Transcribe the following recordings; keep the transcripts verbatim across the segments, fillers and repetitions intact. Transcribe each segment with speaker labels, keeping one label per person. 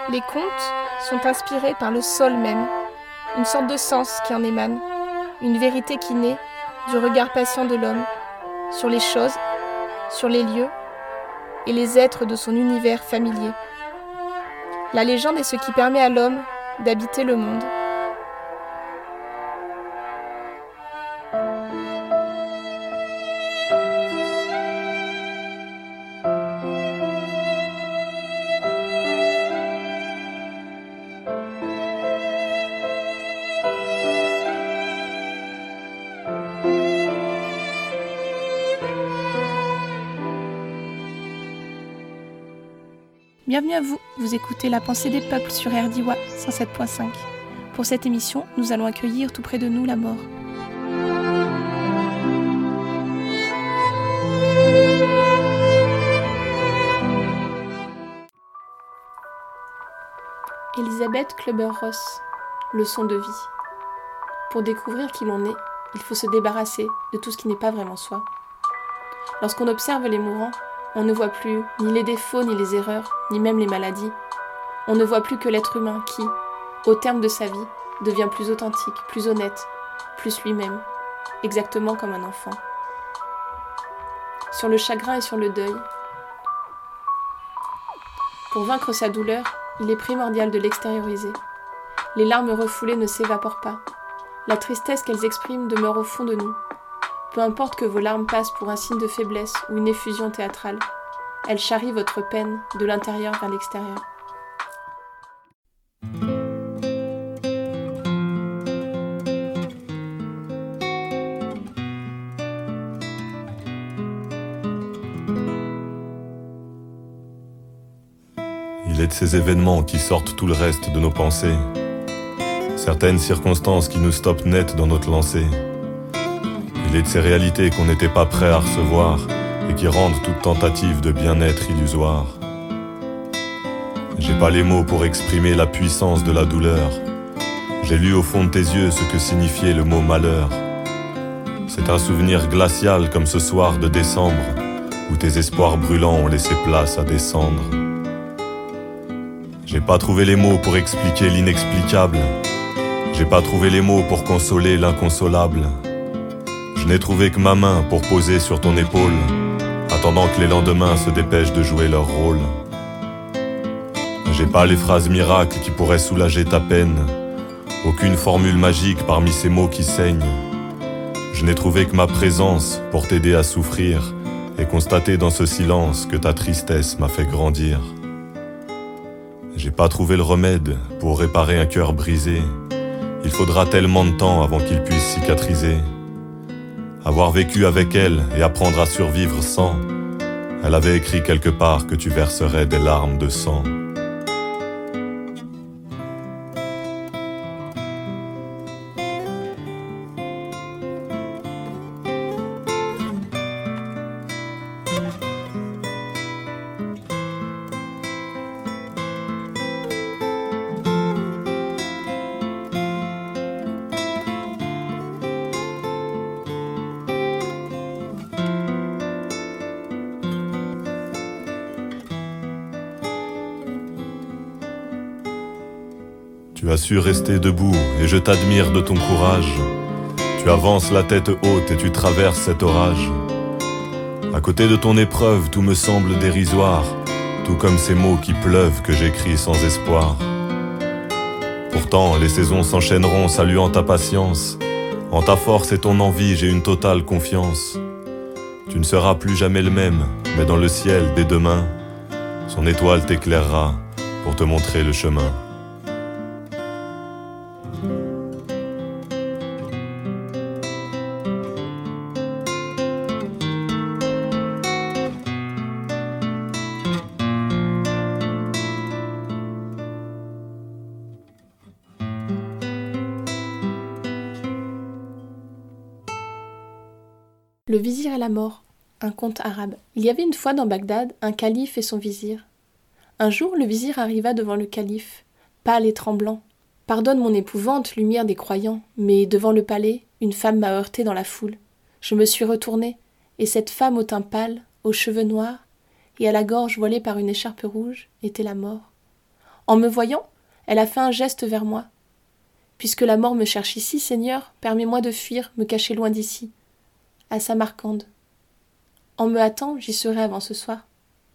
Speaker 1: Les contes sont inspirés par le sol même, une sorte de sens qui en émane, une vérité qui naît du regard patient de l'homme sur les choses, sur les lieux et les êtres de son univers familier. La légende est ce qui permet à l'homme d'habiter le monde. Bienvenue à vous, vous écoutez La Pensée des Peuples sur R D I cent sept point cinq. Pour cette émission, nous allons accueillir tout près de nous la mort. Elisabeth Kübler-Ross, leçon de vie. Pour découvrir qui l'on est, il faut se débarrasser de tout ce qui n'est pas vraiment soi. Lorsqu'on observe les mourants, on ne voit plus ni les défauts, ni les erreurs, ni même les maladies. On ne voit plus que l'être humain qui, au terme de sa vie, devient plus authentique, plus honnête, plus lui-même, exactement comme un enfant. Sur le chagrin et sur le deuil. Pour vaincre sa douleur, il est primordial de l'extérioriser. Les larmes refoulées ne s'évaporent pas. La tristesse qu'elles expriment demeure au fond de nous. Peu importe que vos larmes passent pour un signe de faiblesse ou une effusion théâtrale, elles charrient votre peine de l'intérieur vers l'extérieur.
Speaker 2: Il est de ces événements qui sortent tout le reste de nos pensées. Certaines circonstances qui nous stoppent net dans notre lancée. Il est de ces réalités qu'on n'était pas prêt à recevoir et qui rendent toute tentative de bien-être illusoire. J'ai pas les mots pour exprimer la puissance de la douleur. J'ai lu au fond de tes yeux ce que signifiait le mot malheur. C'est un souvenir glacial comme ce soir de décembre où tes espoirs brûlants ont laissé place à des cendres. J'ai pas trouvé les mots pour expliquer l'inexplicable. J'ai pas trouvé les mots pour consoler l'inconsolable. Je n'ai trouvé que ma main pour poser sur ton épaule, attendant que les lendemains se dépêchent de jouer leur rôle. J'ai pas les phrases miracles qui pourraient soulager ta peine, aucune formule magique parmi ces mots qui saignent. Je n'ai trouvé que ma présence pour t'aider à souffrir et constater dans ce silence que ta tristesse m'a fait grandir. J'ai pas trouvé le remède pour réparer un cœur brisé. Il faudra tellement de temps avant qu'il puisse cicatriser. Avoir vécu avec elle et apprendre à survivre sans, elle avait écrit quelque part que tu verserais des larmes de sang. Tu as su rester debout et je t'admire de ton courage. Tu avances la tête haute et tu traverses cet orage. À côté de ton épreuve, tout me semble dérisoire, tout comme ces mots qui pleuvent que j'écris sans espoir. Pourtant, les saisons s'enchaîneront saluant ta patience. En ta force et ton envie, j'ai une totale confiance. Tu ne seras plus jamais le même, mais dans le ciel, dès demain, son étoile t'éclairera pour te montrer le chemin.
Speaker 1: Le vizir et la mort, un conte arabe. Il y avait une fois dans Bagdad un calife et son vizir. Un jour, le vizir arriva devant le calife, pâle et tremblant. « Pardonne mon épouvante, lumière des croyants, mais devant le palais, une femme m'a heurté dans la foule. Je me suis retourné, et cette femme au teint pâle, aux cheveux noirs, et à la gorge voilée par une écharpe rouge, était la mort. En me voyant, elle a fait un geste vers moi. « Puisque la mort me cherche ici, Seigneur, permets-moi de fuir, me cacher loin d'ici. » À Samarcande. En me hâtant, j'y serai avant ce soir.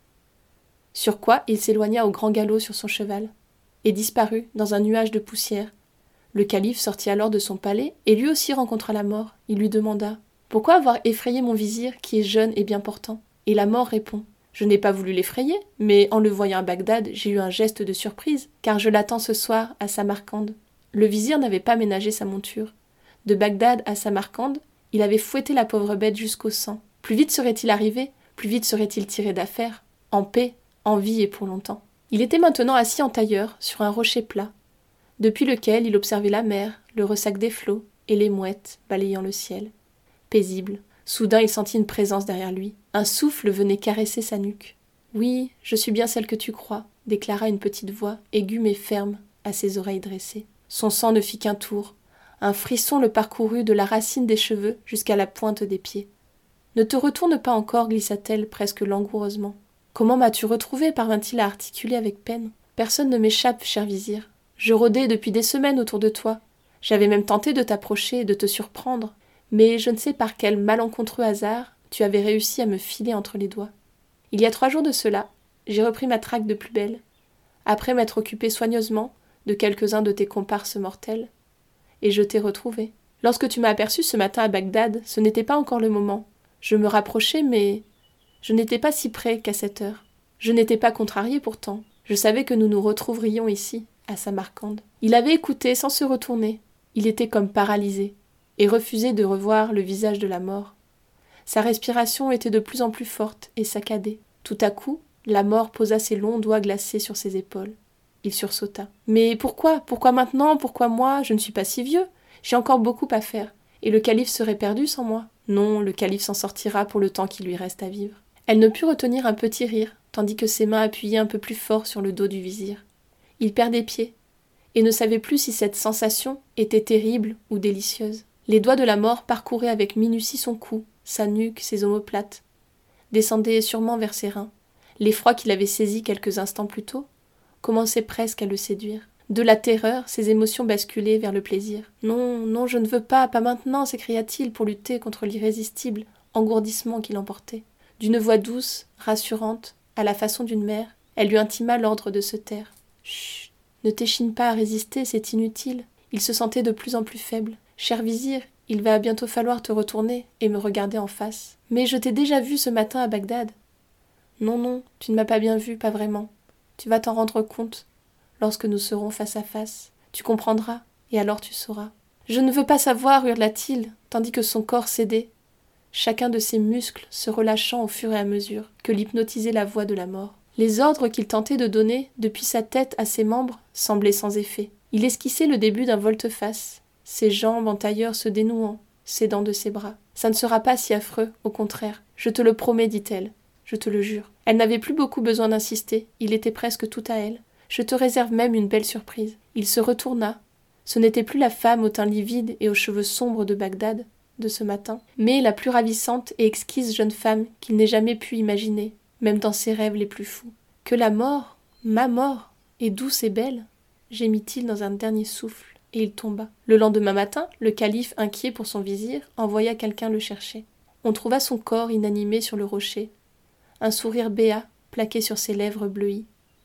Speaker 1: Sur quoi il s'éloigna au grand galop sur son cheval, et disparut dans un nuage de poussière. Le calife sortit alors de son palais, et lui aussi rencontra la mort. Il lui demanda « Pourquoi avoir effrayé mon vizir, qui est jeune et bien portant ?» Et la mort répond « Je n'ai pas voulu l'effrayer, mais en le voyant à Bagdad, j'ai eu un geste de surprise, car je l'attends ce soir à Samarcande. » Le vizir n'avait pas ménagé sa monture. De Bagdad à Samarcande, il avait fouetté la pauvre bête jusqu'au sang. Plus vite serait-il arrivé, plus vite serait-il tiré d'affaire, en paix, en vie et pour longtemps. Il était maintenant assis en tailleur, sur un rocher plat, depuis lequel il observait la mer, le ressac des flots et les mouettes balayant le ciel. Paisible, soudain il sentit une présence derrière lui. Un souffle venait caresser sa nuque. « Oui, je suis bien celle que tu crois », déclara une petite voix, aiguë mais ferme, à ses oreilles dressées. Son sang ne fit qu'un tour. Un frisson le parcourut de la racine des cheveux jusqu'à la pointe des pieds. « Ne te retourne pas encore, glissa-t-elle presque langoureusement. Comment m'as-tu retrouvé, parvint-il à articuler avec peine. Personne ne m'échappe, cher vizir. Je rôdais depuis des semaines autour de toi. J'avais même tenté de t'approcher et de te surprendre. Mais je ne sais par quel malencontreux hasard tu avais réussi à me filer entre les doigts. Il y a trois jours de cela, j'ai repris ma traque de plus belle, après m'être occupé soigneusement de quelques-uns de tes comparses mortels, et je t'ai retrouvé. Lorsque tu m'as aperçu ce matin à Bagdad, ce n'était pas encore le moment. Je me rapprochais, mais je n'étais pas si près qu'à cette heure. Je n'étais pas contrariée pourtant. Je savais que nous nous retrouverions ici, à Samarcande. Il avait écouté sans se retourner. Il était comme paralysé, et refusait de revoir le visage de la mort. Sa respiration était de plus en plus forte et saccadée. Tout à coup, la mort posa ses longs doigts glacés sur ses épaules. Il sursauta. « Mais pourquoi ? Pourquoi maintenant ? Pourquoi moi ? Je ne suis pas si vieux. J'ai encore beaucoup à faire. Et le calife serait perdu sans moi. Non, le calife s'en sortira pour le temps qui lui reste à vivre. » Elle ne put retenir un petit rire, tandis que ses mains appuyaient un peu plus fort sur le dos du vizir. Il perdait pied, et ne savait plus si cette sensation était terrible ou délicieuse. Les doigts de la mort parcouraient avec minutie son cou, sa nuque, ses omoplates, descendaient sûrement vers ses reins. L'effroi qu'il avait saisi quelques instants plus tôt commençait presque à le séduire. De la terreur, ses émotions basculaient vers le plaisir. « Non, non, je ne veux pas, pas maintenant !» s'écria-t-il pour lutter contre l'irrésistible engourdissement qui l'emportait. D'une voix douce, rassurante, à la façon d'une mère, elle lui intima l'ordre de se taire. « Chut, ne t'échine pas à résister, c'est inutile. » Il se sentait de plus en plus faible. « Cher vizir, il va bientôt falloir te retourner et me regarder en face. Mais je t'ai déjà vu ce matin à Bagdad. »« Non, non, tu ne m'as pas bien vu, pas vraiment. Tu vas t'en rendre compte. Lorsque nous serons face à face, tu comprendras, et alors tu sauras. »« Je ne veux pas savoir, hurla-t-il, tandis que son corps cédait, chacun de ses muscles se relâchant au fur et à mesure que l'hypnotisait la voix de la mort. Les ordres qu'il tentait de donner, depuis sa tête à ses membres, semblaient sans effet. Il esquissait le début d'un volte-face, ses jambes en tailleur se dénouant, s'aidant de ses bras. « Ça ne sera pas si affreux, au contraire. Je te le promets, dit-elle. Je te le jure. » Elle n'avait plus beaucoup besoin d'insister, il était presque tout à elle. « Je te réserve même une belle surprise. » Il se retourna. Ce n'était plus la femme au teint livide et aux cheveux sombres de Bagdad, de ce matin, mais la plus ravissante et exquise jeune femme qu'il n'ait jamais pu imaginer, même dans ses rêves les plus fous. « Que la mort, ma mort, est douce et belle !» gémit-il dans un dernier souffle, et il tomba. Le lendemain matin, le calife, inquiet pour son vizir, envoya quelqu'un le chercher. On trouva son corps inanimé sur le rocher, un sourire béat plaqué sur ses lèvres bleuies,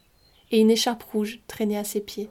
Speaker 1: et une écharpe rouge traînait à ses pieds.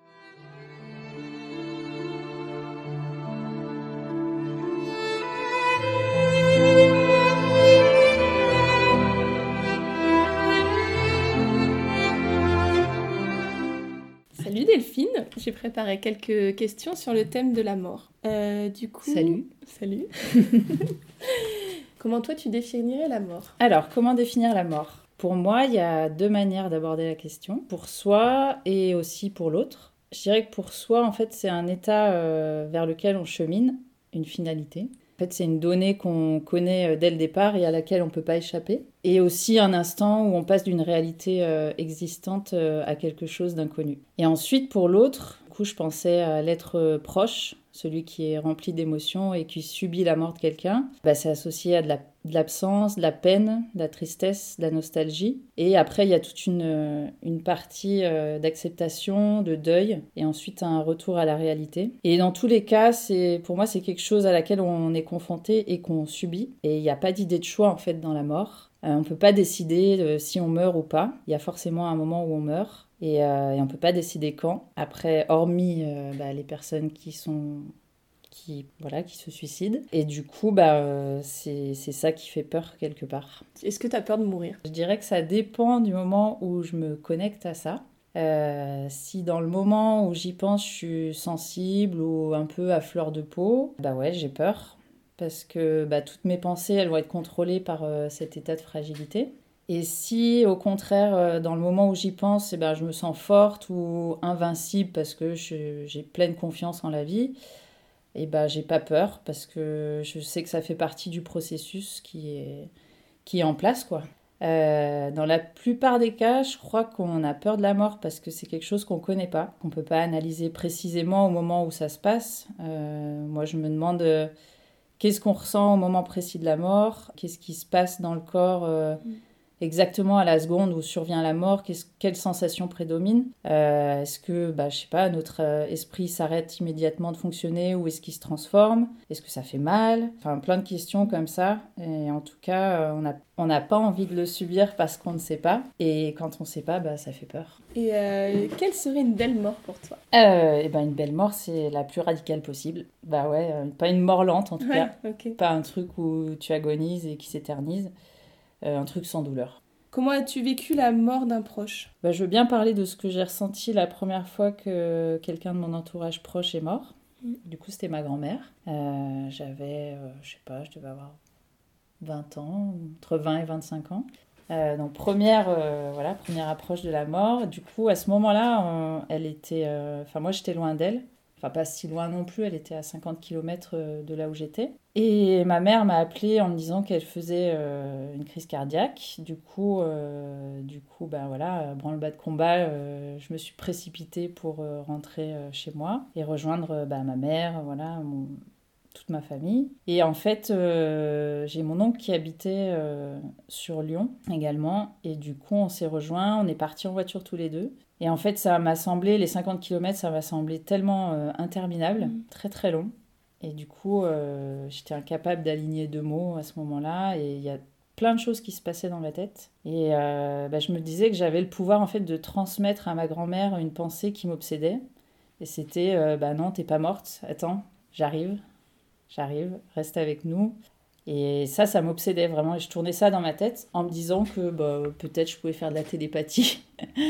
Speaker 1: Salut Delphine, j'ai préparé quelques questions sur le thème de la mort. Euh, du coup...
Speaker 3: Salut.
Speaker 1: Salut. Comment toi tu définirais la mort ?
Speaker 3: Alors, comment définir la mort ? Pour moi, il y a deux manières d'aborder la question, pour soi et aussi pour l'autre. Je dirais que pour soi, en fait, c'est un état euh, vers lequel on chemine, une finalité. En fait, c'est une donnée qu'on connaît dès le départ et à laquelle on ne peut pas échapper. Et aussi un instant où on passe d'une réalité euh, existante euh, à quelque chose d'inconnu. Et ensuite, pour l'autre, du coup, je pensais à l'être proche, celui qui est rempli d'émotions et qui subit la mort de quelqu'un. Bah, c'est associé à de la de l'absence, de la peine, de la tristesse, de la nostalgie. Et après, il y a toute une, une partie euh, d'acceptation, de deuil, et ensuite un retour à la réalité. Et dans tous les cas, c'est, pour moi, c'est quelque chose à laquelle on est confronté et qu'on subit. Et il n'y a pas d'idée de choix, en fait, dans la mort. Euh, on ne peut pas décider euh, si on meurt ou pas. Il y a forcément un moment où on meurt. Et, euh, et on ne peut pas décider quand. Après, hormis euh, bah, les personnes qui sont... Qui, voilà, qui se suicident. Et du coup, bah, euh, c'est, c'est ça qui fait peur quelque part.
Speaker 1: Est-ce que tu as peur de mourir ?
Speaker 3: Je dirais que ça dépend du moment où je me connecte à ça. Euh, si dans le moment où j'y pense, je suis sensible ou un peu à fleur de peau, bah ouais, j'ai peur. Parce que bah, toutes mes pensées, elles vont être contrôlées par euh, cet état de fragilité. Et si, au contraire, euh, dans le moment où j'y pense, eh ben, je me sens forte ou invincible parce que je, j'ai pleine confiance en la vie, et bah j'ai pas peur parce que je sais que ça fait partie du processus qui est, qui est en place, quoi. Euh, dans la plupart des cas, je crois qu'on a peur de la mort parce que c'est quelque chose qu'on connaît pas, qu'on peut pas analyser précisément au moment où ça se passe. Euh, moi, je me demande euh, qu'est-ce qu'on ressent au moment précis de la mort, qu'est-ce qui se passe dans le corps euh, mm. exactement à la seconde où survient la mort, quelle sensation prédomine. Euh, est-ce que, bah, je sais pas, notre esprit s'arrête immédiatement de fonctionner ou est-ce qu'il se transforme ? Est-ce que ça fait mal ? Enfin, plein de questions comme ça. Et en tout cas, on n'a on n'a pas envie de le subir parce qu'on ne sait pas. Et quand on ne sait pas, bah, ça fait peur.
Speaker 1: Et euh, quelle serait une belle mort pour toi ?
Speaker 3: euh, et ben, une belle mort, c'est la plus radicale possible. Bah ouais, euh, pas une mort lente en tout
Speaker 1: ouais,
Speaker 3: cas.
Speaker 1: Okay.
Speaker 3: Pas un truc où tu agonises et qui s'éternise. Euh, un truc sans douleur.
Speaker 1: Comment as-tu vécu la mort d'un proche ?
Speaker 3: Bah, je veux bien parler de ce que j'ai ressenti la première fois que quelqu'un de mon entourage proche est mort. Mmh. Du coup, c'était ma grand-mère. Euh, j'avais, euh, je sais pas, je devais avoir vingt ans, entre vingt et vingt-cinq ans. Euh, donc, première, euh, voilà, première approche de la mort. Du coup, à ce moment-là, on, elle était... Enfin, euh, moi, j'étais loin d'elle. Enfin, pas si loin non plus, elle était à cinquante kilomètres de là où j'étais. Et ma mère m'a appelée en me disant qu'elle faisait euh, une crise cardiaque. Du coup, euh, du coup ben voilà, branle-bas de combat, euh, je me suis précipitée pour euh, rentrer euh, chez moi et rejoindre ben, ma mère, voilà, mon, toute ma famille. Et en fait, euh, j'ai mon oncle qui habitait euh, sur Lyon également. Et du coup, on s'est rejoints, on est partis en voiture tous les deux. Et en fait, ça m'a semblé, les cinquante kilomètres, ça m'a semblé tellement euh, interminable, mmh. très très long. Et du coup, euh, j'étais incapable d'aligner deux mots à ce moment-là. Et il y a plein de choses qui se passaient dans ma tête. Et euh, bah, je me disais que j'avais le pouvoir en fait de transmettre à ma grand-mère une pensée qui m'obsédait. Et c'était, euh, bah non, t'es pas morte, attends, j'arrive, j'arrive, reste avec nous. Et ça, ça m'obsédait vraiment. Et je tournais ça dans ma tête en me disant que bah, peut-être je pouvais faire de la télépathie.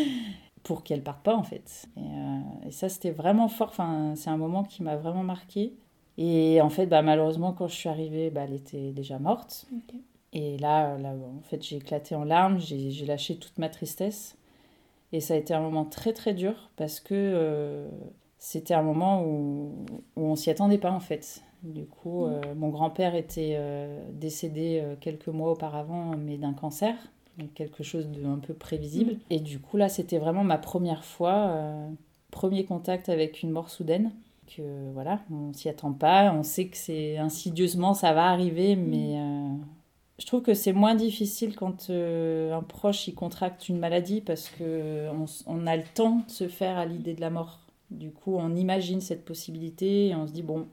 Speaker 3: pour qu'elle parte pas en fait. Et, euh, et ça c'était vraiment fort, enfin, c'est un moment qui m'a vraiment marquée. Et en fait bah, malheureusement quand je suis arrivée bah, elle était déjà morte. Okay. Et là, là en fait j'ai éclaté en larmes, j'ai, j'ai lâché toute ma tristesse et ça a été un moment très très dur parce que euh, c'était un moment où, où on s'y attendait pas en fait. Du coup mmh. euh, mon grand-père était euh, décédé euh, quelques mois auparavant mais d'un cancer. Quelque chose d'un peu prévisible. Mmh. Et du coup, là, c'était vraiment ma première fois, euh, premier contact avec une mort soudaine. Que voilà, on s'y attend pas, on sait que c'est insidieusement, ça va arriver, mmh. mais euh, je trouve que c'est moins difficile quand euh, un proche il contracte une maladie parce qu'on on a le temps de se faire à l'idée de la mort. Du coup, on imagine cette possibilité et on se dit, bon,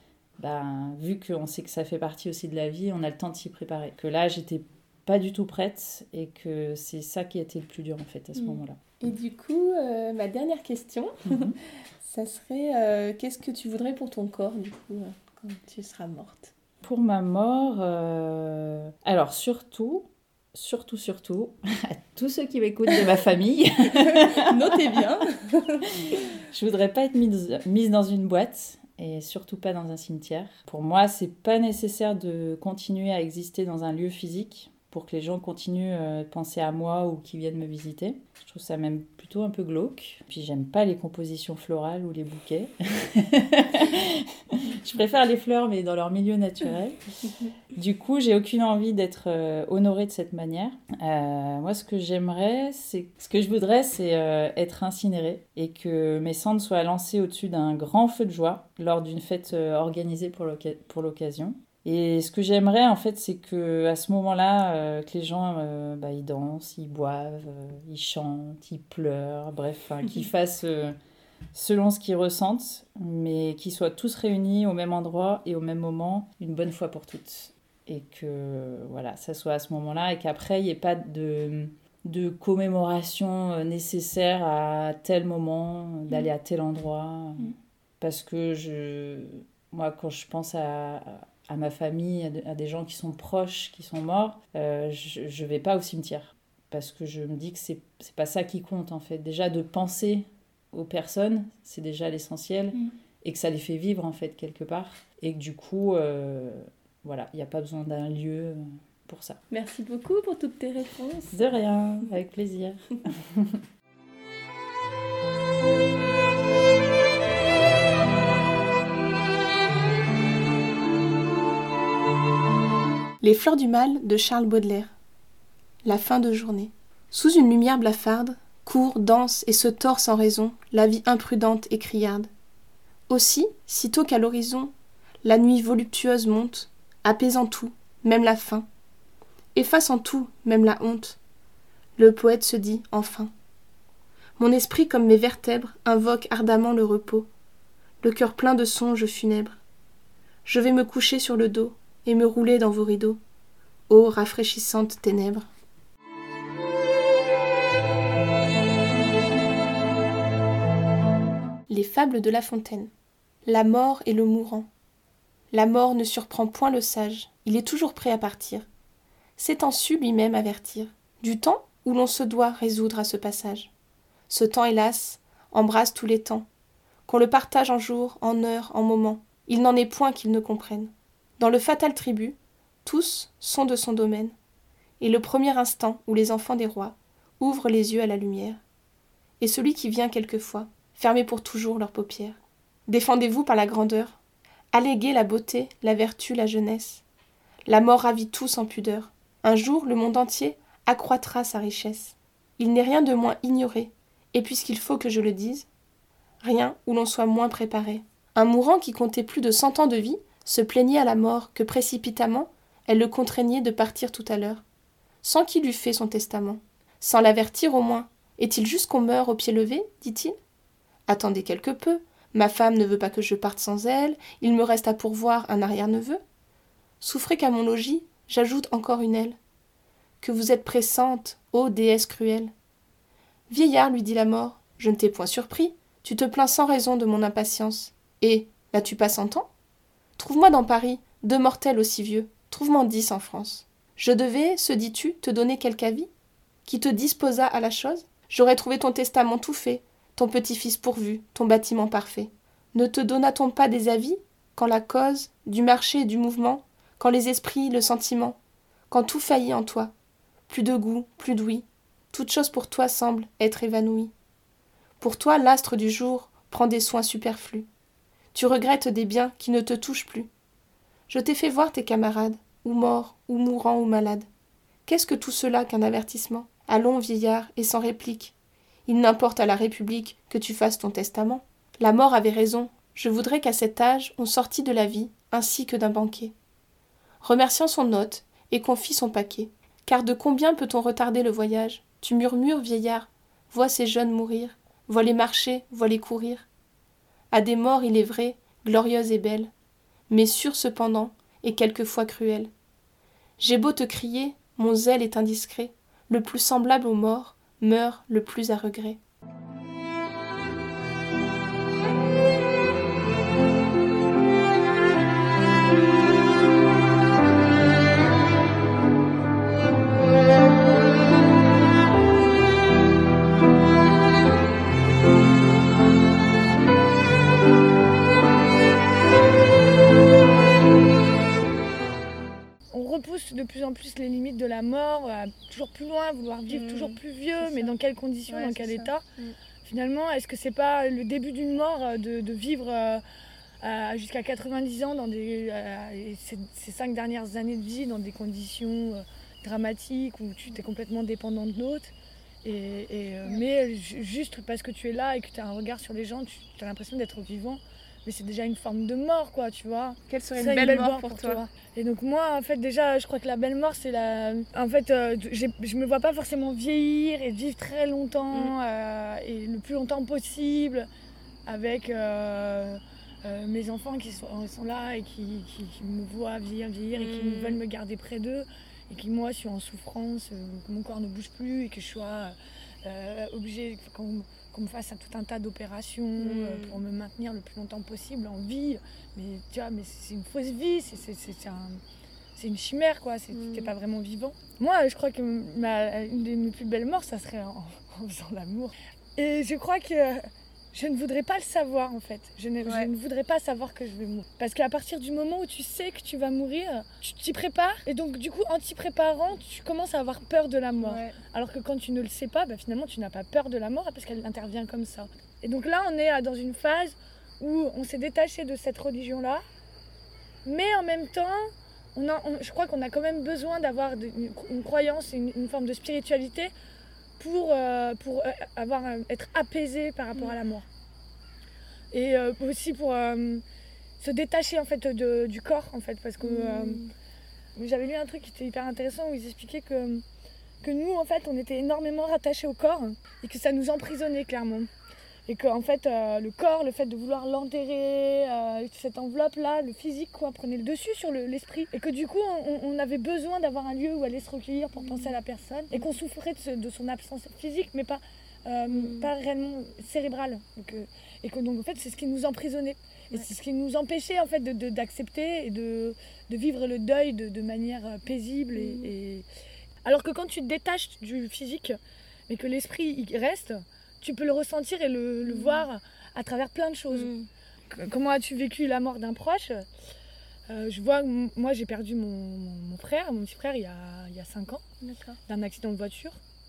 Speaker 3: ben, vu qu'on sait que ça fait partie aussi de la vie, on a le temps de s'y préparer. Que là, j'étais pas du tout prête et que c'est ça qui a été le plus dur en fait à ce mmh. moment-là.
Speaker 1: Et du coup, euh, ma dernière question, mmh. ça serait euh, qu'est-ce que tu voudrais pour ton corps du coup euh, quand tu seras morte ?
Speaker 3: Pour ma mort, euh... alors surtout, surtout, surtout, à tous ceux qui m'écoutent de ma famille,
Speaker 1: notez bien,
Speaker 3: je voudrais pas être mise, mise dans une boîte. Et surtout pas dans un cimetière. Pour moi, c'est pas nécessaire de continuer à exister dans un lieu physique pour que les gens continuent de penser à moi ou qu'ils viennent me visiter. Je trouve ça même plutôt un peu glauque. Puis j'aime pas les compositions florales ou les bouquets. Je préfère les fleurs, mais dans leur milieu naturel. Du coup, j'ai aucune envie d'être euh, honorée de cette manière. Euh, moi, ce que j'aimerais, c'est... Ce que je voudrais, c'est euh, être incinérée et que mes cendres soient lancées au-dessus d'un grand feu de joie lors d'une fête euh, organisée pour, l'oc- pour l'occasion. Et ce que j'aimerais, en fait, c'est qu'à ce moment-là, euh, que les gens, euh, bah, ils dansent, ils boivent, euh, ils chantent, ils pleurent, bref, hein, qu'ils fassent euh, selon ce qu'ils ressentent, mais qu'ils soient tous réunis au même endroit et au même moment, une bonne fois pour toutes. Et que, voilà, ça soit à ce moment-là, et qu'après, il n'y ait pas de, de commémoration nécessaire à tel moment, d'aller à tel endroit. Parce que je, moi, quand je pense à, à ma famille, à, de, à des gens qui sont proches, qui sont morts, euh, je ne vais pas au cimetière. Parce que je me dis que c'est, c'est pas ça qui compte, en fait. Déjà, de penser aux personnes, c'est déjà l'essentiel. Mm. Et que ça les fait vivre, en fait, quelque part. Et que du coup, euh, voilà, il n'y a pas besoin d'un lieu pour ça.
Speaker 1: Merci beaucoup pour toutes tes réponses.
Speaker 3: De rien, avec plaisir.
Speaker 1: Les fleurs du mal de Charles Baudelaire. La fin de journée. Sous une lumière blafarde, court, danse et se tord sans raison la vie imprudente et criarde. Aussi, sitôt qu'à l'horizon, la nuit voluptueuse monte, apaisant tout, même la faim, effaçant tout, même la honte. Le poète se dit, enfin. Mon esprit, comme mes vertèbres, invoque ardemment le repos, le cœur plein de songes funèbres. Je vais me coucher sur le dos et me rouler dans vos rideaux, ô rafraîchissantes ténèbres. Les fables de La Fontaine. La mort et le mourant. La mort ne surprend point le sage, il est toujours prêt à partir. S'étant su lui-même avertir du temps où l'on se doit résoudre à ce passage. Ce temps, hélas, embrasse tous les temps, qu'on le partage en jours, en heures, en moments, il n'en est point qu'il ne comprenne. Dans le fatal tribut, tous sont de son domaine, et le premier instant où les enfants des rois ouvrent les yeux à la lumière, et celui qui vient quelquefois, fermer pour toujours leurs paupières. Défendez-vous par la grandeur, alléguez la beauté, la vertu, la jeunesse. La mort ravit tout sans pudeur. Un jour, le monde entier accroîtra sa richesse. Il n'est rien de moins ignoré, et puisqu'il faut que je le dise, rien où l'on soit moins préparé. Un mourant qui comptait plus de cent ans de vie se plaignait à la mort que précipitamment elle le contraignait de partir tout à l'heure, sans qu'il eût fait son testament, sans l'avertir au moins. Est-il juste qu'on meure au pied levé, dit-il ? Attendez quelque peu, ma femme ne veut pas que je parte sans elle, il me reste à pourvoir un arrière-neveu. Souffrez qu'à mon logis, j'ajoute encore une aile. Que vous êtes pressante, ô déesse cruelle. Vieillard, lui dit la mort, je ne t'ai point surpris, tu te plains sans raison de mon impatience. Et, n'as-tu pas cent ans ? Trouve-moi dans Paris deux mortels aussi vieux, trouve-m'en dix en France. Je devais, se dis-tu, te donner quelque avis qui te disposa à la chose ? J'aurais trouvé ton testament tout fait, ton petit-fils pourvu, ton bâtiment parfait. Ne te donna-t-on pas des avis, quand la cause, du marché et du mouvement, quand les esprits, le sentiment, quand tout faillit en toi, plus de goût, plus d'ouïe, toute chose pour toi semble être évanouie. Pour toi, l'astre du jour prend des soins superflus. Tu regrettes des biens qui ne te touchent plus. Je t'ai fait voir tes camarades, ou morts, ou mourants, ou malades. Qu'est-ce que tout cela qu'un avertissement ? Allons, vieillard, et sans réplique. Il n'importe à la République que tu fasses ton testament. La mort avait raison. Je voudrais qu'à cet âge on sortît de la vie, ainsi que d'un banquet. Remerciant son hôte, et confie son paquet. Car de combien peut-on retarder le voyage ? Tu murmures, vieillard, vois ces jeunes mourir, vois les marcher, vois les courir. À des morts, il est vrai, glorieuse et belle, mais sûre cependant, et quelquefois cruelle. J'ai beau te crier, mon zèle est indiscret, le plus semblable aux morts meurt le plus à regret.
Speaker 4: De plus en plus les limites de la mort, à toujours plus loin, vouloir vivre mmh, toujours plus vieux, mais dans quelles conditions, ouais, dans quel état mmh. Finalement, est-ce que c'est pas le début d'une mort de, de vivre euh, euh, jusqu'à quatre-vingt-dix ans dans des, euh, ces, ces cinq dernières années de vie dans des conditions euh, dramatiques où tu es complètement dépendant de l'autre et, et, euh, ouais. Mais juste parce que tu es là et que tu as un regard sur les gens, tu as l'impression d'être vivant, mais c'est déjà une forme de mort, quoi, tu vois.
Speaker 1: Quelle serait
Speaker 4: C'est
Speaker 1: une belle mort pour toi?
Speaker 4: Et donc moi, en fait, déjà, je crois que la belle mort, c'est la... En fait, euh, j'ai- je me vois pas forcément vieillir et vivre très longtemps,
Speaker 1: Mm.
Speaker 4: euh, et le plus longtemps possible, avec euh, euh, mes enfants qui sont, sont là et qui, qui, qui me voient vieillir, vieillir et qui
Speaker 1: Mm.
Speaker 4: veulent me garder près d'eux. Et qui, moi, suis en souffrance, euh, que mon corps ne bouge plus et que je sois euh, obligée, qu'on, qu'on me fasse tout un tas d'opérations
Speaker 1: Mm.
Speaker 4: euh, pour me maintenir le plus longtemps possible en vie. Mais tu vois, mais c'est une fausse vie, c'est, c'est, c'est, c'est, un, c'est une chimère, quoi. C'est,
Speaker 1: Mm.
Speaker 4: t'es pas vraiment vivant. Moi, je crois que ma, une de mes plus belles morts, ça serait en, en faisant l'amour. Et je crois que je ne voudrais pas le savoir, en fait. Je ne,
Speaker 1: Ouais.
Speaker 4: je ne voudrais pas savoir que je vais mourir. Parce qu'à partir du moment où tu sais que tu vas mourir, tu t'y prépares. Et donc, du coup, en t'y préparant, tu commences à avoir peur de la mort.
Speaker 1: Ouais.
Speaker 4: Alors que quand tu ne le sais pas, bah, finalement, tu n'as pas peur de la mort parce qu'elle intervient comme ça. Et donc là, on est euh, dans une phase où on s'est détaché de cette religion-là. Mais en même temps, on a, on- je crois qu'on a quand même besoin d'avoir de- une, une croyance, une, une forme de spiritualité pour, euh, pour euh, avoir, euh, être apaisé par rapport à la mort. Et euh, aussi pour euh, se détacher en fait de- du corps, en fait, parce que euh,
Speaker 1: Mm.
Speaker 4: j'avais lu un truc qui était hyper intéressant où ils expliquaient que, que nous, en fait, on était énormément rattachés au corps et que ça nous emprisonnait clairement. Et que en fait, euh, le corps, le fait de vouloir l'enterrer, euh, cette enveloppe-là, le physique, quoi, prenait le dessus sur le- l'esprit. Et que du coup, on, on avait besoin d'avoir un lieu où aller se recueillir pour penser à la personne. Et qu'on souffrait de, ce- de son absence physique, mais pas, euh,
Speaker 1: Mm.
Speaker 4: pas réellement cérébrale. Donc, euh, et que donc, en fait, c'est ce qui nous emprisonnait. Et
Speaker 1: Ouais.
Speaker 4: c'est ce qui nous empêchait, en fait, de, de- d'accepter et de, de vivre le deuil de, de manière euh, paisible. Et,
Speaker 1: Mm.
Speaker 4: et- Alors que quand tu te détaches du physique, mais que l'esprit y reste, tu peux le ressentir et le, le
Speaker 1: Mm.
Speaker 4: voir à travers plein de choses.
Speaker 1: Mm.
Speaker 4: C- Comment as-tu vécu la mort d'un proche? Euh, Je vois, m- moi j'ai perdu mon, mon- mon frère, mon petit frère, il y a, il y a cinq ans,
Speaker 1: D'accord.
Speaker 4: d'un accident de voiture.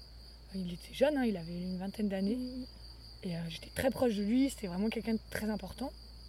Speaker 4: Il était jeune, hein, il avait une vingtaine d'années.
Speaker 1: Mm.
Speaker 4: Et euh, j'étais très proche de lui, c'était vraiment quelqu'un de très important.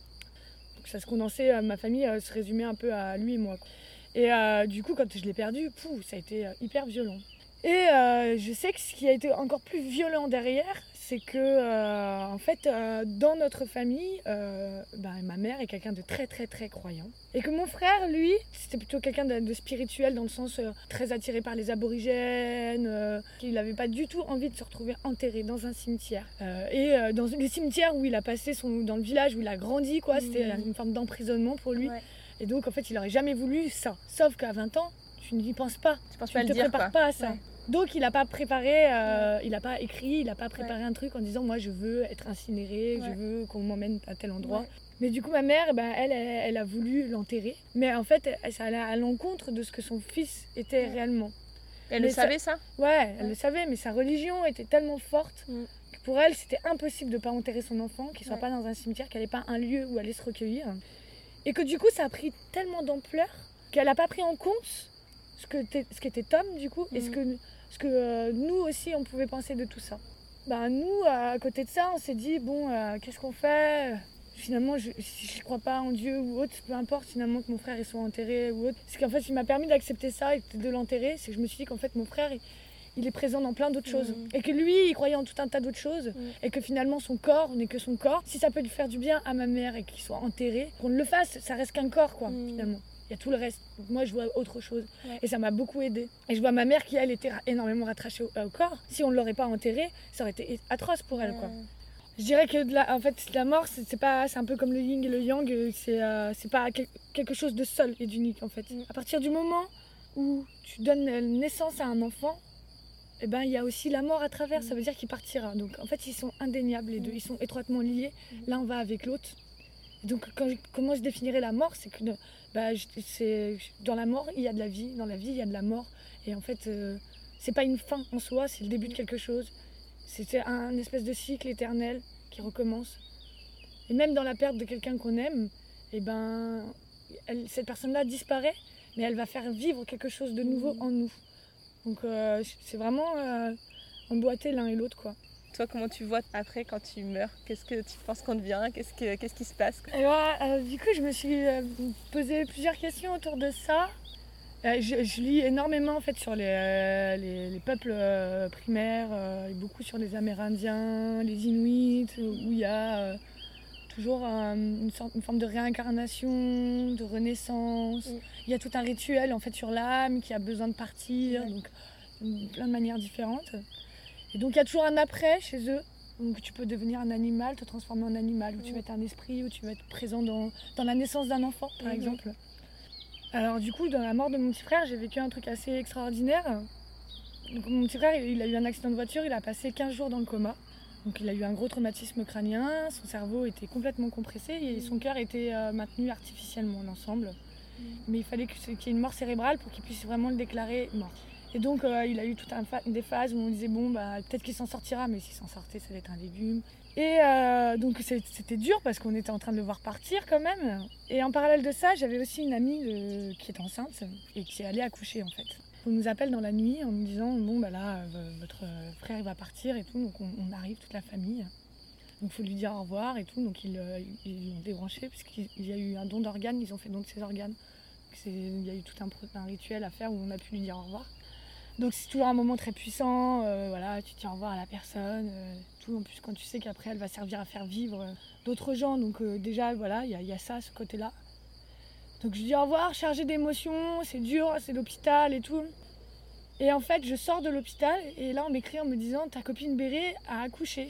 Speaker 4: Donc ça se condensait, euh, ma famille euh, se résumait un peu à lui et moi, quoi. Et euh, du coup, quand je l'ai perdu, pouf, ça a été euh, hyper violent. Et euh, je sais que ce qui a été encore plus violent derrière, c'est que, euh, en fait, euh, dans notre famille, euh, ben, ma mère est quelqu'un de très très très croyant. Et que mon frère, lui, c'était plutôt quelqu'un de, de spirituel dans le sens euh, très attiré par les aborigènes, euh, qu'il n'avait pas du tout envie de se retrouver enterré dans un cimetière. Euh, et euh, dans le cimetière où il a passé son, dans le village où il a grandi, quoi, c'était
Speaker 1: Mmh.
Speaker 4: une forme d'emprisonnement pour lui.
Speaker 1: Ouais.
Speaker 4: Et donc, en fait, il n'aurait jamais voulu ça. Sauf qu'à vingt ans, tu n'y penses pas.
Speaker 1: Tu penses
Speaker 4: Tu
Speaker 1: pas
Speaker 4: ne
Speaker 1: le
Speaker 4: te
Speaker 1: dire,
Speaker 4: prépares
Speaker 1: quoi.
Speaker 4: pas à ça.
Speaker 1: Ouais.
Speaker 4: Donc il n'a pas préparé, euh, il n'a pas écrit, il n'a pas préparé un truc en disant moi je veux être incinéré,
Speaker 1: Ouais.
Speaker 4: je veux qu'on m'emmène à tel endroit.
Speaker 1: Ouais.
Speaker 4: Mais du coup ma mère, ben, elle, elle, elle a voulu l'enterrer. Mais en fait, elle- ça allait à l'encontre de ce que son fils était
Speaker 1: Ouais.
Speaker 4: réellement.
Speaker 1: Elle
Speaker 4: Mais
Speaker 1: le
Speaker 4: ça-
Speaker 1: savait, ça?
Speaker 4: Ouais, elle
Speaker 1: Ouais.
Speaker 4: le savait, mais sa religion était tellement forte
Speaker 1: Mm.
Speaker 4: que pour elle c'était impossible de ne pas enterrer son enfant, qu'il ne soit
Speaker 1: Ouais.
Speaker 4: pas dans un cimetière, qu'il n'ait pas un lieu où aller se recueillir. Et que du coup ça a pris tellement d'ampleur qu'elle n'a pas pris en compte ce que t'es- ce qu'était Tom du coup et ce
Speaker 1: Mhm.
Speaker 4: que, ce que euh, nous aussi on pouvait penser de tout ça. Bah, nous, à côté de ça, on s'est dit bon, euh, qu'est-ce qu'on fait? Finalement, je, si je ne crois pas en Dieu ou autre, peu importe finalement que mon frère il soit enterré ou autre. Ce qui en fait, il m'a permis d'accepter ça et de l'enterrer, c'est que je me suis dit qu'en fait mon frère il, il est présent dans plein d'autres choses
Speaker 1: Mhm.
Speaker 4: et que lui il croyait en tout un tas d'autres choses
Speaker 1: Mhm.
Speaker 4: et que finalement son corps n'est que son corps. Si ça peut lui faire du bien à ma mère et qu'il soit enterré, qu'on le fasse, ça reste qu'un corps quoi
Speaker 1: Mhm.
Speaker 4: finalement. Il y a tout le reste. Donc moi, je vois autre chose.
Speaker 1: Ouais.
Speaker 4: Et ça m'a beaucoup aidée. Et je vois ma mère qui, elle, était ra- énormément rattachée au, au corps. Si on ne l'aurait pas enterrée, ça aurait été atroce pour elle, quoi.
Speaker 1: Ouais.
Speaker 4: Je dirais que de la, en fait, la mort, c'est c'est pas, c'est un peu comme le yin et le yang. euh, C'est euh, c'est pas quel- quelque chose de seul et d'unique, en fait.
Speaker 1: Mm.
Speaker 4: À partir du moment où tu donnes euh, naissance à un enfant, eh ben, il y a aussi la mort à travers. Ça veut dire qu'il partira. Donc, en fait, ils sont indéniables, les deux. Ils sont étroitement liés. L'un va avec l'autre. Et donc, quand je- comment je définirais la mort, c'est que de- bah, je- c'est, dans la mort, il y a de la vie. Dans la vie, il y a de la mort. Et en fait, euh, c'est pas une fin en soi, c'est le début de quelque chose. C'est un espèce de cycle éternel qui recommence. Et même dans la perte de quelqu'un qu'on aime, eh ben, elle- cette personne-là disparaît, mais elle va faire vivre quelque chose de nouveau
Speaker 1: Mhm.
Speaker 4: en nous. Donc, euh, c'est vraiment euh, emboîter l'un et l'autre, quoi.
Speaker 1: Toi, comment tu vois après quand tu meurs? Qu'est-ce que tu penses qu'on devient? Qu'est-ce, que, qu'est-ce qui se passe?
Speaker 4: Et ouais, euh, du coup, je me suis euh, posé plusieurs questions autour de ça. Euh, je, je lis énormément en fait sur les, euh, les, les peuples euh, primaires, euh, et beaucoup sur les Amérindiens, les Inuits, où il y a euh, toujours euh, une, sorte, une forme de réincarnation, de renaissance. Mm. Il y a tout un rituel en fait sur l'âme qui a besoin de partir, ouais. donc plein de manières différentes. Et donc il y a toujours un après chez eux. Donc tu peux devenir un animal, te transformer en animal, ou tu vas être un esprit, ou tu vas être présent dans, dans la naissance d'un enfant, par mmh. exemple. Alors du coup, dans la mort de mon petit frère, j'ai vécu un truc assez extraordinaire. Donc, mon petit frère, il a eu un accident de voiture, il a passé quinze jours dans le coma. Donc il a eu un gros traumatisme crânien, son cerveau était complètement compressé et son cœur était euh, maintenu artificiellement l'ensemble. Mmh. Mais il fallait qu'il y ait une mort cérébrale pour qu'il puisse vraiment le déclarer mort. Et donc euh, il a eu toutes des phases où on disait bon bah peut-être qu'il s'en sortira, mais s'il s'en sortait ça allait être un légume. Et euh, donc c'était dur parce qu'on était en train de le voir partir quand même. Et en parallèle de ça, j'avais aussi une amie de, qui est enceinte et qui est allée accoucher en fait. On nous appelle dans la nuit en nous disant bon bah là votre frère il va partir et tout, donc on, on arrive toute la famille. Donc il faut lui dire au revoir et tout, donc ils l'ont débranché puisqu'il y a eu un don d'organes, ils ont fait don de ses organes. Il y a eu tout un, un rituel à faire où on a pu lui dire au revoir. Donc c'est toujours un moment très puissant, euh, voilà, tu dis au revoir à la personne, euh, tout en plus quand tu sais qu'après elle va servir à faire vivre euh, d'autres gens, donc euh, déjà voilà, il y, y a ça, ce côté-là. Donc je dis au revoir, chargée d'émotions, c'est dur, c'est l'hôpital et tout. Et en fait je sors de l'hôpital et là on m'écrit en me disant ta copine Béré a accouché.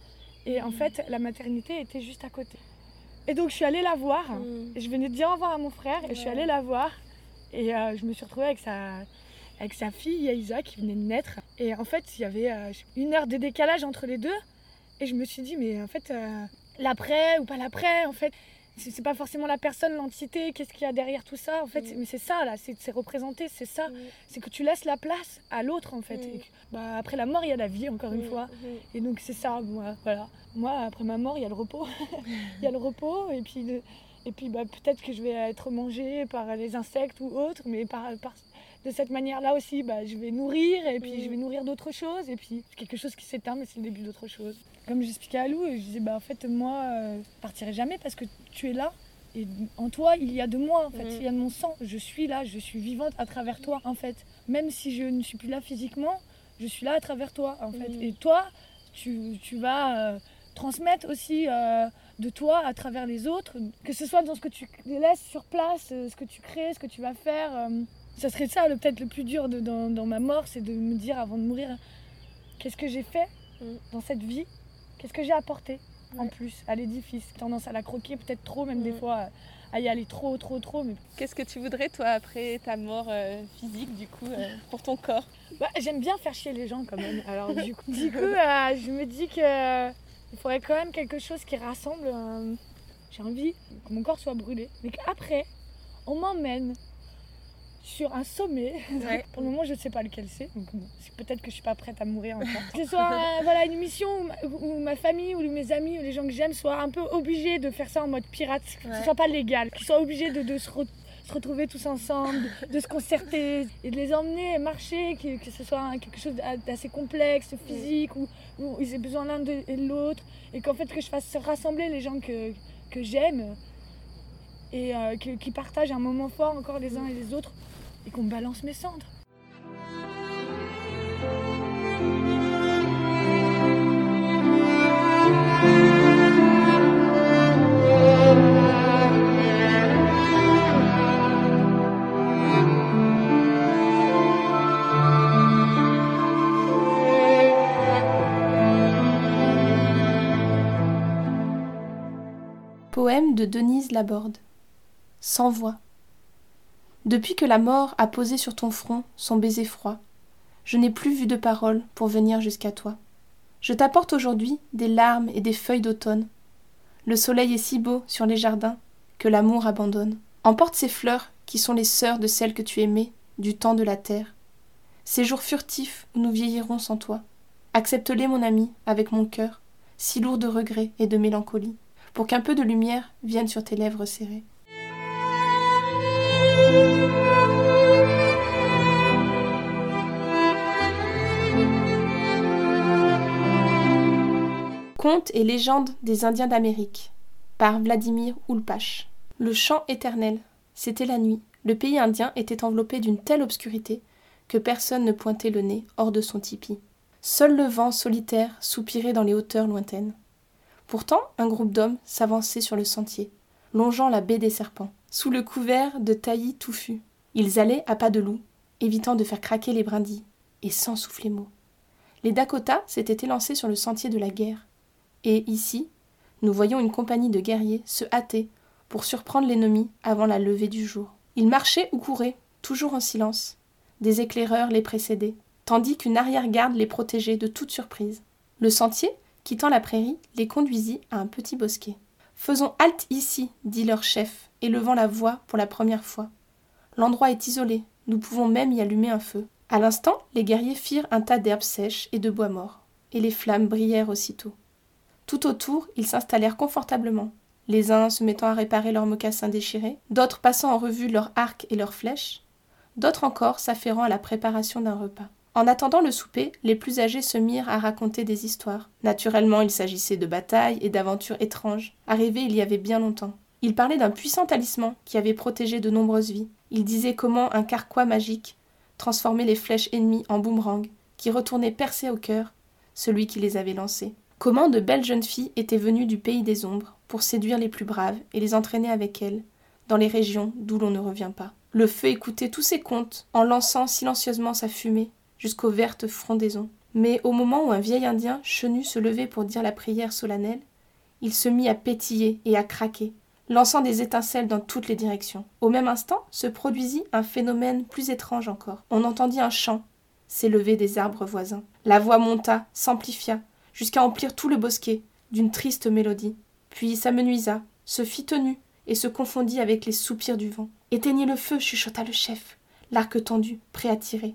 Speaker 4: Et en fait la maternité était juste à côté. Et donc je suis allée la voir, mmh. et je venais de dire au revoir à mon frère, et ouais. je suis allée la voir, et euh, je me suis retrouvée avec sa... avec sa fille Yaïsa qui venait de naître. Et en fait, il y avait euh, une heure de décalage entre les deux. Et je me suis dit, mais en fait, euh, l'après ou pas l'après, en fait, c'est, c'est pas forcément la personne, l'entité, qu'est-ce qu'il y a derrière tout ça, en fait. Mmh. Mais c'est ça, là, c'est, c'est représenté, c'est ça. Mmh. C'est que tu laisses la place à l'autre, en fait. Mmh. Et que, bah, après la mort, il y a la vie, encore mmh. une fois. Mmh. Et donc, c'est ça, moi, voilà. Moi, après ma mort, il y a le repos. Il y a le repos, et puis, le, et puis bah, peut-être que je vais être mangée par les insectes ou autres, mais par... par de cette manière-là aussi, bah, je vais nourrir et puis mmh. je vais nourrir d'autres choses et puis quelque chose qui s'éteint, mais c'est le début d'autre chose. Comme j'expliquais à Lou, je disais, bah, en fait, moi, euh, je partirai jamais parce que tu es là et en toi, il y a de moi, en fait, mmh. il y a de mon sang. Je suis là, je suis vivante à travers toi, en fait. Même si je ne suis plus là physiquement, je suis là à travers toi, en fait. Mmh. Et toi, tu, tu vas euh, transmettre aussi euh, de toi à travers les autres, que ce soit dans ce que tu laisses sur place, ce que tu crées, ce que tu vas faire. Euh, Ça serait ça, le, peut-être le plus dur de, dans, dans ma mort, c'est de me dire avant de mourir, qu'est-ce que j'ai fait mmh. dans cette vie, qu'est-ce que j'ai apporté ouais. en plus à l'édifice. Tendance à la croquer peut-être trop, même mmh. des fois à y aller trop, trop, trop. Mais...
Speaker 1: Qu'est-ce que tu voudrais toi après ta mort euh, physique du coup euh, pour ton corps?
Speaker 4: Bah, j'aime bien faire chier les gens quand même. Alors du coup, du coup euh, je me dis qu'il euh, faudrait quand même quelque chose qui rassemble. Euh, j'ai envie que mon corps soit brûlé, mais qu'après, on m'emmène sur un sommet. Ouais. Pour le moment, je ne sais pas lequel c'est. Donc, bon, c'est peut-être que je ne suis pas prête à mourir encore. Que ce soit euh, voilà, une mission où ma, où ma famille ou mes amis ou les gens que j'aime soient un peu obligés de faire ça en mode pirate, que ouais. ce ne soit pas légal, qu'ils soient obligés de, de se, re, se retrouver tous ensemble, de, de se concerter et de les emmener marcher, que, que ce soit un, quelque chose d'assez complexe, physique, où, où ils aient besoin l'un de, et de l'autre, et qu'en fait que je fasse se rassembler les gens que, que j'aime et euh, que, qui partagent un moment fort encore les uns et les autres. Et qu'on me balance mes cendres.
Speaker 1: Poème de Denise Laborde. Sans voix. Depuis que la mort a posé sur ton front son baiser froid, je n'ai plus vu de parole pour venir jusqu'à toi. Je t'apporte aujourd'hui des larmes et des feuilles d'automne. Le soleil est si beau sur les jardins que l'amour abandonne. Emporte ces fleurs qui sont les sœurs de celles que tu aimais du temps de la terre. Ces jours furtifs où nous vieillirons sans toi. Accepte-les, mon ami, avec mon cœur, si lourd de regrets et de mélancolie, pour qu'un peu de lumière vienne sur tes lèvres serrées. Contes et légendes des Indiens d'Amérique, par Vladimir Ulpach. Le chant éternel, c'était la nuit. Le pays indien était enveloppé d'une telle obscurité que personne ne pointait le nez hors de son tipi. Seul le vent solitaire soupirait dans les hauteurs lointaines. Pourtant, un groupe d'hommes s'avançait sur le sentier, longeant la baie des serpents, sous le couvert de taillis touffus. Ils allaient à pas de loup, évitant de faire craquer les brindilles, et sans souffler mot. Les Dakota s'étaient élancés sur le sentier de la guerre. Et ici, nous voyons une compagnie de guerriers se hâter pour surprendre l'ennemi avant la levée du jour. Ils marchaient ou couraient, toujours en silence. Des éclaireurs les précédaient, tandis qu'une arrière-garde les protégeait de toute surprise. Le sentier, quittant la prairie, les conduisit à un petit bosquet. « Faisons halte ici, dit leur chef, élevant la voix pour la première fois. L'endroit est isolé, nous pouvons même y allumer un feu. » À l'instant, les guerriers firent un tas d'herbes sèches et de bois mort, et les flammes brillèrent aussitôt. Tout autour, ils s'installèrent confortablement, les uns se mettant à réparer leurs mocassins déchirés, d'autres passant en revue leurs arcs et leurs flèches, d'autres encore s'affairant à la préparation d'un repas. En attendant le souper, les plus âgés se mirent à raconter des histoires. Naturellement, il s'agissait de batailles et d'aventures étranges, arrivées il y avait bien longtemps. Ils parlaient d'un puissant talisman qui avait protégé de nombreuses vies. Ils disaient comment un carquois magique transformait les flèches ennemies en boomerang, qui retournaient percer au cœur celui qui les avait lancées. Comment de belles jeunes filles étaient venues du pays des ombres pour séduire les plus braves et les entraîner avec elles dans les régions d'où l'on ne revient pas. Le feu écoutait tous ces contes en lançant silencieusement sa fumée jusqu'aux vertes frondaisons. Mais au moment où un vieil indien chenu se levait pour dire la prière solennelle, il se mit à pétiller et à craquer, lançant des étincelles dans toutes les directions. Au même instant, se produisit un phénomène plus étrange encore. On entendit un chant s'élever des arbres voisins. La voix monta, s'amplifia, jusqu'à emplir tout le bosquet d'une triste mélodie. Puis s'amenuisa, se fit tenue et se confondit avec les soupirs du vent. « Éteignez le feu » chuchota le chef, l'arc tendu, prêt à tirer.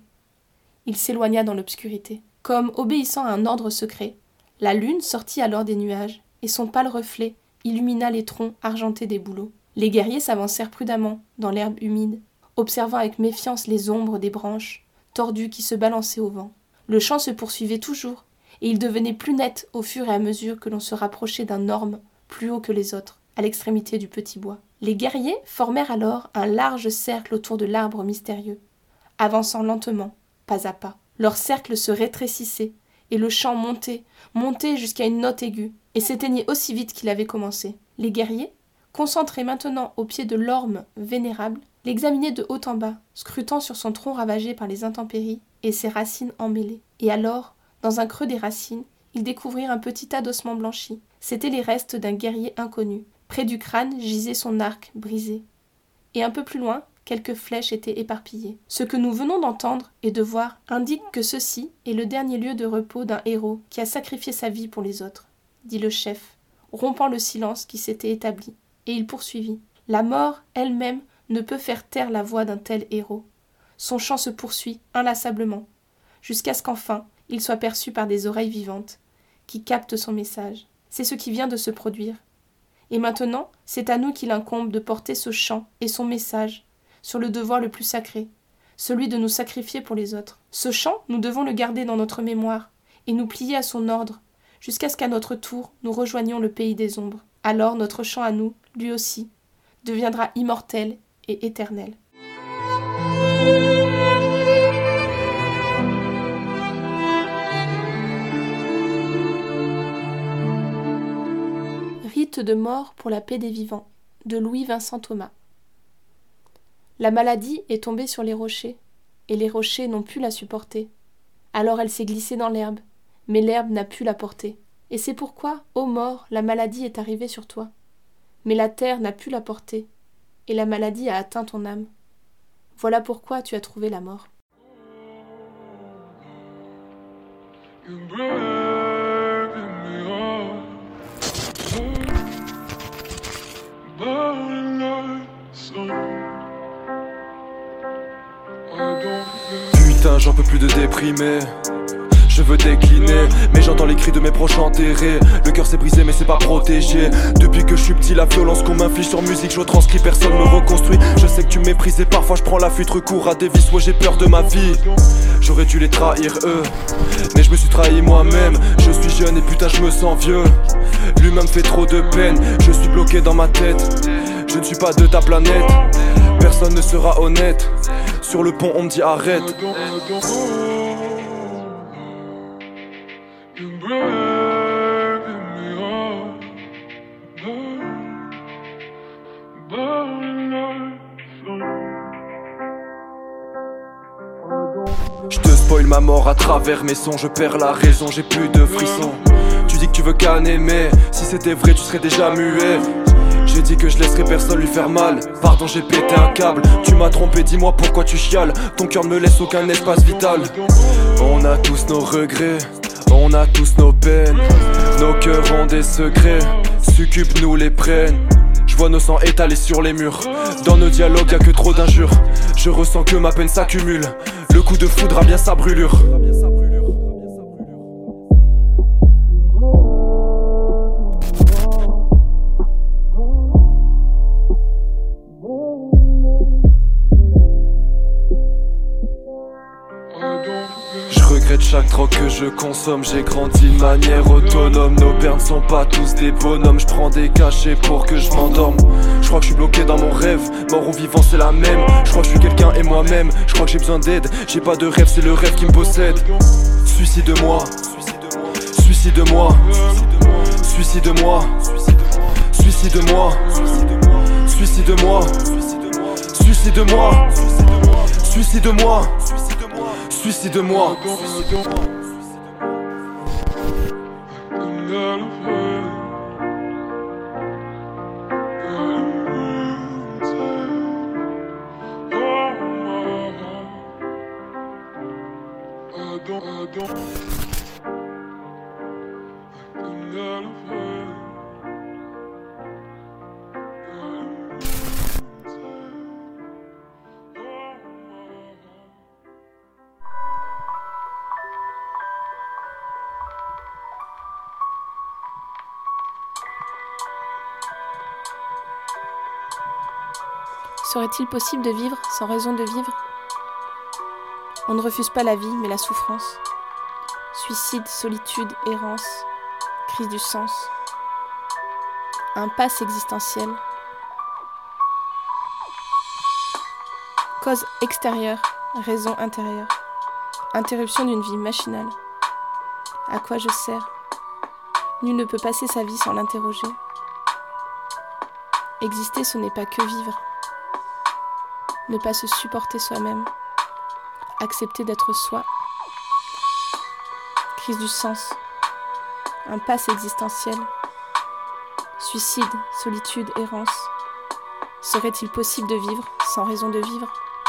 Speaker 1: Il s'éloigna dans l'obscurité. Comme obéissant à un ordre secret, la lune sortit alors des nuages, et son pâle reflet illumina les troncs argentés des bouleaux. Les guerriers s'avancèrent prudemment dans l'herbe humide, observant avec méfiance les ombres des branches, tordues qui se balançaient au vent. Le chant se poursuivait toujours, et il devenait plus net au fur et à mesure que l'on se rapprochait d'un orme plus haut que les autres, à l'extrémité du petit bois. Les guerriers formèrent alors un large cercle autour de l'arbre mystérieux, avançant lentement, pas à pas. Leur cercle se rétrécissait, et le chant montait, montait jusqu'à une note aiguë, et s'éteignait aussi vite qu'il avait commencé. Les guerriers, concentrés maintenant au pied de l'orme vénérable, l'examinaient de haut en bas, scrutant sur son tronc ravagé par les intempéries et ses racines emmêlées. Et alors, dans un creux des racines, ils découvrirent un petit tas d'ossements blanchis. C'étaient les restes d'un guerrier inconnu. Près du crâne gisait son arc brisé. Et un peu plus loin, quelques flèches étaient éparpillées. Ce que nous venons d'entendre et de voir indique que ceci est le dernier lieu de repos d'un héros qui a sacrifié sa vie pour les autres, dit le chef, rompant le silence qui s'était établi, et il poursuivit. La mort elle-même ne peut faire taire la voix d'un tel héros. Son chant se poursuit inlassablement, jusqu'à ce qu'enfin il soit perçu par des oreilles vivantes, qui captent son message. C'est ce qui vient de se produire. Et maintenant, c'est à nous qu'il incombe de porter ce chant et son message sur le devoir le plus sacré, celui de nous sacrifier pour les autres. Ce chant, nous devons le garder dans notre mémoire et nous plier à son ordre, jusqu'à ce qu'à notre tour, nous rejoignions le pays des ombres. Alors notre chant à nous, lui aussi, deviendra immortel et éternel. Rite de mort pour la paix des vivants, de Louis-Vincent Thomas. La maladie est tombée sur les rochers, et les rochers n'ont pu la supporter. Alors elle s'est glissée dans l'herbe, mais l'herbe n'a pu la porter. Et c'est pourquoi, ô mort, la maladie est arrivée sur toi. Mais la terre n'a pu la porter, et la maladie a atteint ton âme. Voilà pourquoi tu as trouvé la mort.
Speaker 5: Putain, j'en peux plus de déprimer. Je veux décliner, mais j'entends les cris de mes proches enterrés. Le cœur s'est brisé mais c'est pas protégé. Depuis que je suis petit, la violence qu'on m'inflige sur musique, je retranscris, personne me reconstruit. Je sais que tu méprises et parfois je prends la fuite, recours à des vices, ouais j'ai peur de ma vie. J'aurais dû les trahir eux, mais je me suis trahi moi-même. Je suis jeune et putain je me sens vieux. L'humain me fait trop de peine, je suis bloqué dans ma tête. Je ne suis pas de ta planète, personne ne sera honnête. Sur le pont on me dit arrête. You break me heart. j'appelle ma mort à travers mes sons. Je perds la raison, j'ai plus de frissons. Tu dis que tu veux qu'un aimer, si c'était vrai tu serais déjà muet. J'ai dit que je laisserais personne lui faire mal. Pardon, j'ai pété un câble. Tu m'as trompé, dis-moi pourquoi tu chiales. Ton cœur ne me laisse aucun espace vital. On a tous nos regrets, on a tous nos peines. Nos cœurs ont des secrets, succubes nous les prennent. Je vois nos sangs étalés sur les murs. Dans nos dialogues y'a que trop d'injures. Je ressens que ma peine s'accumule. Le coup de foudre a bien sa brûlure. Chaque drogue que je consomme, j'ai grandi de manière autonome. Nos pères ne sont pas tous des bonhommes. Je prends des cachets pour que je m'endorme. Je crois que je suis bloqué dans mon rêve. Mort ou vivant c'est la même. Je crois que je suis quelqu'un et moi-même. Je crois que j'ai besoin d'aide. J'ai pas de rêve, c'est le rêve qui me possède. Suicide-moi, suicide-moi, suicide-moi, suicide-moi, suicide-moi, suicide-moi, suicide-moi, suicide-moi.
Speaker 1: Serait-il possible de vivre sans raison de vivre ? On ne refuse pas la vie, mais la souffrance. Suicide, solitude, errance, crise du sens. Impasse existentielle. Cause extérieure, raison intérieure. Interruption d'une vie machinale. À quoi je sers ? Nul ne peut passer sa vie sans l'interroger. Exister, ce n'est pas que vivre. Ne pas se supporter soi-même. Accepter d'être soi. Crise du sens. Impasse existentielle. Suicide, solitude, errance. Serait-il possible de vivre sans raison de vivre ?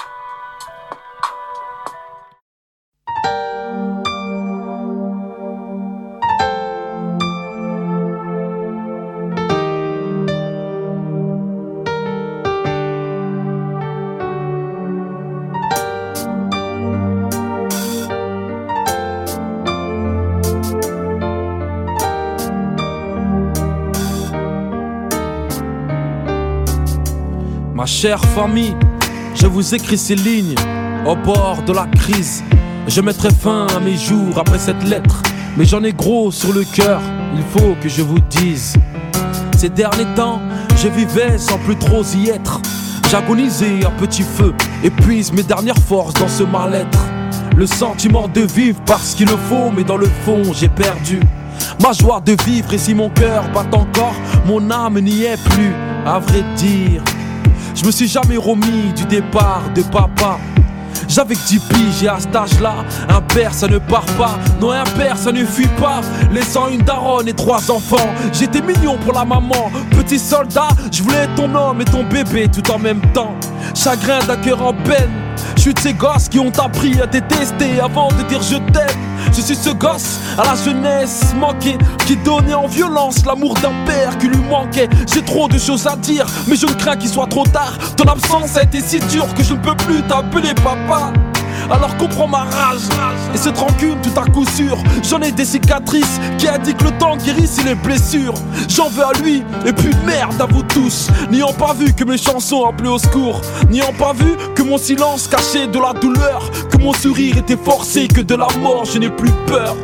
Speaker 6: Ma chère famille, je vous écris ces lignes au bord de la crise. Je mettrai fin à mes jours après cette lettre, mais j'en ai gros sur le cœur, il faut que je vous dise. Ces derniers temps, je vivais sans plus trop y être. J'agonisais à petit feu, épuise mes dernières forces dans ce mal-être. Le sentiment de vivre parce qu'il le faut, mais dans le fond j'ai perdu ma joie de vivre. Et si mon cœur bat encore, mon âme n'y est plus, à vrai dire. Je me suis jamais remis du départ de papa. J'avais que dix piges et à cet âge-là, un père ça ne part pas. Non, un père ça ne fuit pas, laissant une daronne et trois enfants. J'étais mignon pour la maman, petit soldat. Je voulais être ton homme et ton bébé tout en même temps. Chagrin d'un cœur en peine. Je suis de ces gosses qui ont appris à détester avant de dire je t'aime. Je suis ce gosse à la jeunesse manquée, qui donnait en violence l'amour d'un père qui lui manquait. J'ai trop de choses à dire, mais je crains qu'il soit trop tard. Ton absence a été si dure que je ne peux plus t'appeler papa. Alors comprends ma rage et cette rancune tout à coup sûr. J'en ai des cicatrices qui indiquent le temps guérisse les blessures. J'en veux à lui et puis merde à vous tous, n'ayant pas vu que mes chansons appelaient au secours, n'ayant pas vu que mon silence cachait de la douleur, que mon sourire était forcé, que de la mort je n'ai plus peur.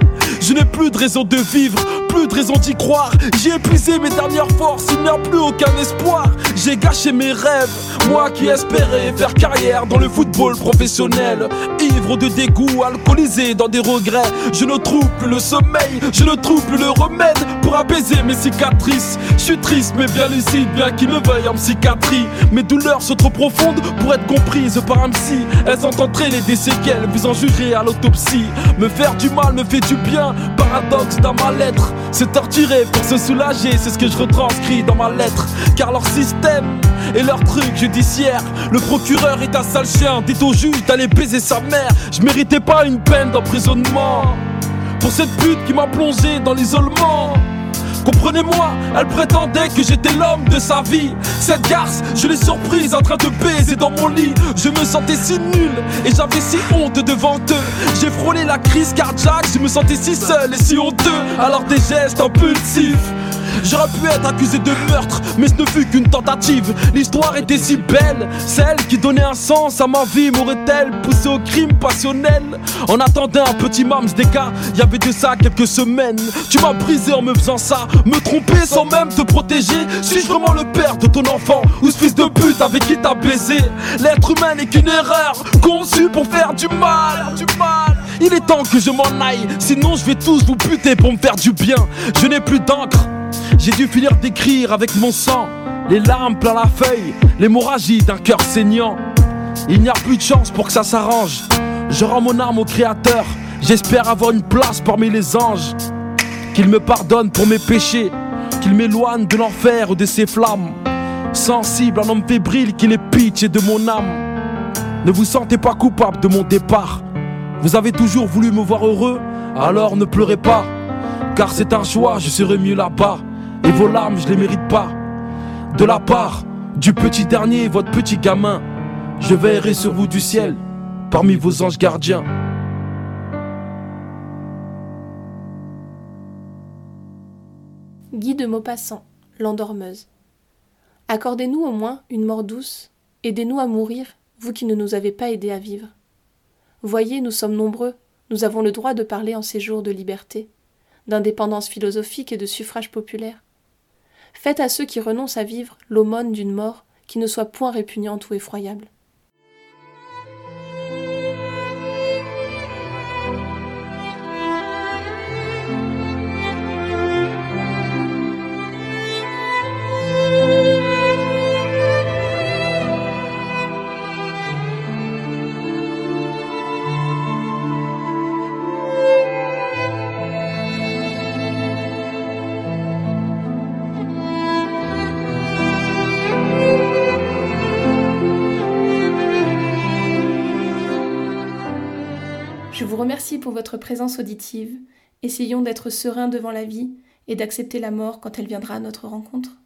Speaker 6: Je n'ai plus de raison de vivre, plus de raison d'y croire. J'ai épuisé mes dernières forces, il n'y a plus aucun espoir. J'ai gâché mes rêves, moi qui espérais faire carrière dans le football professionnel. Ivre de dégoût, alcoolisé dans des regrets. Je ne trouve plus le sommeil, je ne trouve plus le remède pour apaiser mes cicatrices. Je suis triste mais bien lucide, bien qu'il me veuille en psychiatrie. Mes douleurs sont trop profondes pour être comprises par un psy. Elles ont entraîné des séquelles, vous en jugerez à l'autopsie. Me faire du mal me fait du bien, paradoxe dans ma lettre. Se torturer pour se soulager, c'est ce que je retranscris dans ma lettre. Car leur système et leur truc judiciaire, le procureur est un sale chien, dit au juge d'aller baiser sa mère. Je méritais pas une peine d'emprisonnement pour cette pute qui m'a plongé dans l'isolement. Comprenez-moi, elle prétendait que j'étais l'homme de sa vie. Cette garce, je l'ai surprise en train de baiser dans mon lit. Je me sentais si nul et j'avais si honte devant eux. J'ai frôlé la crise cardiaque, je me sentais si seul et si honteux. Alors des gestes impulsifs. J'aurais pu être accusé de meurtre, mais ce ne fut qu'une tentative. L'histoire était si belle, celle qui donnait un sens à ma vie m'aurait-elle poussé au crime passionnel? En attendant un petit mams des cas, y avait de ça quelques semaines. Tu m'as brisé en me faisant ça, me tromper sans même te protéger. Suis-je vraiment le père de ton enfant, ou ce fils de pute avec qui t'as baisé? L'être humain n'est qu'une erreur, conçue pour faire du mal, du mal. Il est temps que je m'en aille, sinon je vais tous vous buter pour me faire du bien. Je n'ai plus d'encre, j'ai dû finir d'écrire avec mon sang. Les larmes plein la feuille, l'hémorragie d'un cœur saignant. Il n'y a plus de chance pour que ça s'arrange. Je rends mon âme au créateur, j'espère avoir une place parmi les anges. Qu'il me pardonne pour mes péchés, qu'il m'éloigne de l'enfer ou de ses flammes. Sensible, un homme fébrile qui n'ait pitié de mon âme. Ne vous sentez pas coupable de mon départ. Vous avez toujours voulu me voir heureux, alors ne pleurez pas. Car c'est un choix, je serai mieux là-bas. Et vos larmes, je les mérite pas. De la part du petit dernier, votre petit gamin, je veillerai sur vous du ciel, parmi vos anges gardiens.
Speaker 1: Guy de Maupassant, l'endormeuse. Accordez-nous au moins une mort douce, aidez-nous à mourir, vous qui ne nous avez pas aidés à vivre. Voyez, nous sommes nombreux, nous avons le droit de parler en ces jours de liberté, d'indépendance philosophique et de suffrage populaire. Faites à ceux qui renoncent à vivre l'aumône d'une mort qui ne soit point répugnante ou effroyable. Je vous remercie pour votre présence auditive. Essayons d'être sereins devant la vie et d'accepter la mort quand elle viendra à notre rencontre.